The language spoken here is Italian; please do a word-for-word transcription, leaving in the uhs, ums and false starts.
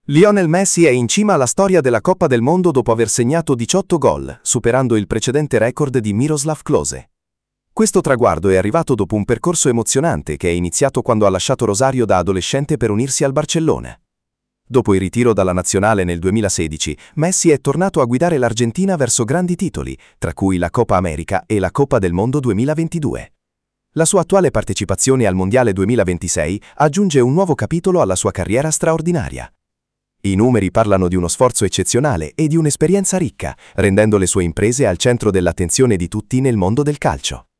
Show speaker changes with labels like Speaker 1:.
Speaker 1: Lionel Messi è in cima alla storia della Coppa del Mondo dopo aver segnato diciotto gol, superando il precedente record di Miroslav Klose. Questo traguardo è arrivato dopo un percorso emozionante che è iniziato quando ha lasciato Rosario da adolescente per unirsi al Barcellona. Dopo il ritiro dalla nazionale nel duemilasedici, Messi è tornato a guidare l'Argentina verso grandi titoli, tra cui la Coppa America e la Coppa del Mondo duemilaventidue. La sua attuale partecipazione al Mondiale duemilaventisei aggiunge un nuovo capitolo alla sua carriera straordinaria. I numeri parlano di uno sforzo eccezionale e di un'esperienza ricca, rendendo le sue imprese al centro dell'attenzione di tutti nel mondo del calcio.